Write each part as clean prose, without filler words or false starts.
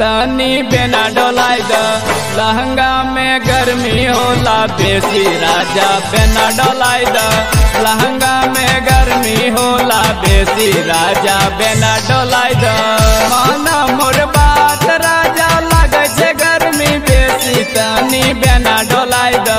तनी बेना डोलाई द लहंगा में गर्मी होला बेसी राजा बेना डोलाई द लहंगा में गर्मी होला बेसी राजा बेना डोलाई द माना मोर बात राजा लगे छे गर्मी बेसी तनी बेना डोलाई द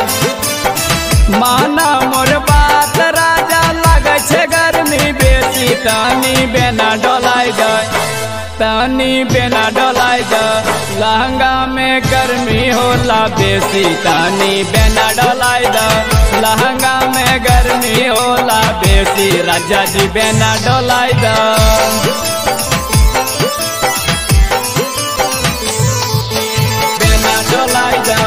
माना मोर बात राजा लगे छे गर्मी बेसी तनी बेना डोलाई द तनी बेना डोलाई द लहंगा में गर्मी होला बेसी तनी बेना डोलाई द लहंगा में गर्मी होला बेसी राजा जी बेना डोलाई द बेना डोलाई द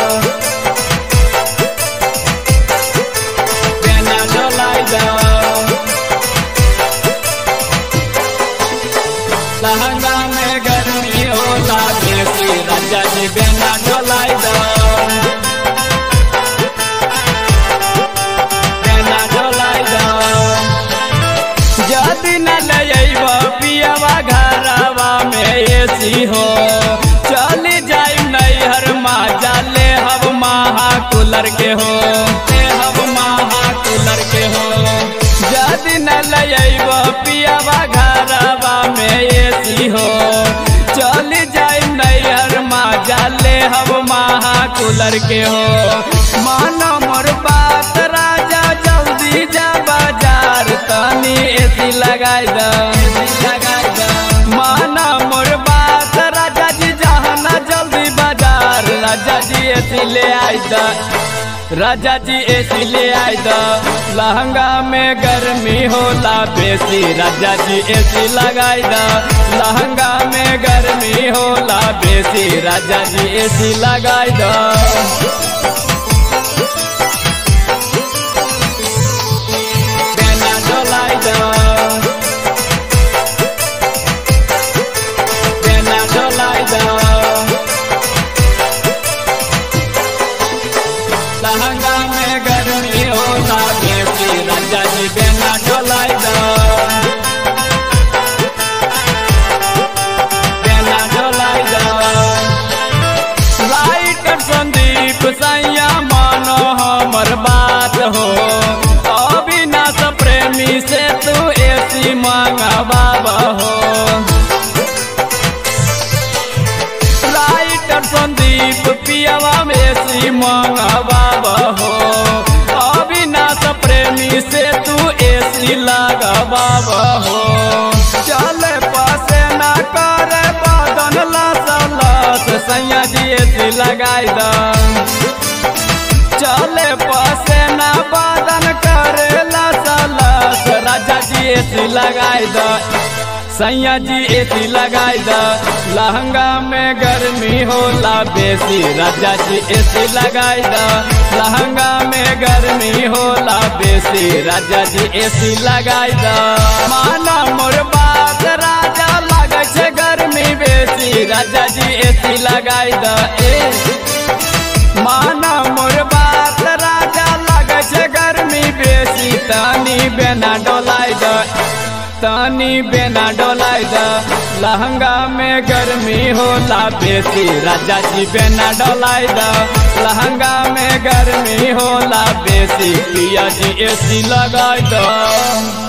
बेना डोलाई द लहंगा में गर्मी होला बेसी राजा जी बेना डोलाई द बेना डोलाई द जदी न लइब पियवा घरवा में एसी हो चली जाई नैहर माजा ले हब महा कूलर के हो ले हब महा कूलर के हो जदी न लइब पियवा घरवा में एसी हो चली जाई नैहर माजा ले हब महा कूलर के हो मानो मोर बात राजा जल्दी जा बाजार तनी एसी लगाई द माना मोर बात राजा जी जाना जल्दी बाजार राजा जी एसी ले आई द राजा जी एसी ले आई द लहंगा में गर्मी होला बेसी राजा जी एसी लगाई द लहंगा में गर्मी होला बेसी राजा जी एसी लगाई द बेना डोलाई द बेना डोलाई द लहंगा में गर्मी होला बेसी राजा जी बेना डोलाई द बेना डोलाई द राइटर संदीप सैया मानो हमर बात हो अविनाश प्रेमी से तू एसी मंगवाबा हो राइटर संदीप पियवा में एसी मंगवाबा हो अविनाश प्रेमी से तू एसी लगवाबा हो चले पासे ना करे बदन लस सैया जी एसी लगाई द चले पासे ना बदन करे लस राजा जी एसी लगाई द सैया जी एसी लगाई द लहंगा में गर्मी होला बेसी राजा जी एसी लगाई द लहंगा में गर्मी होला बेसी राजा जी एसी लगाई द माना मोर बात राजा लगे छे गर्मी बेसी राजा जी एसी लगाई द माना मोर बात राजा लगे छे गर्मी बेसी तनी बेना डोलाई द तनी बेना डोलाई द लहंगा में गर्मी होला बेसी राजा जी बेना डोलाई द लहंगा में गर्मी होला बेसी पिया जी एसी लगाई द।